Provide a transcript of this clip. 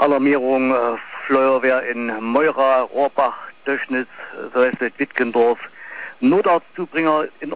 Alarmierung Feuerwehr in Meura, Rohrbach, Döschnitz, Söslet, Wittgendorf, Notarztzubringer in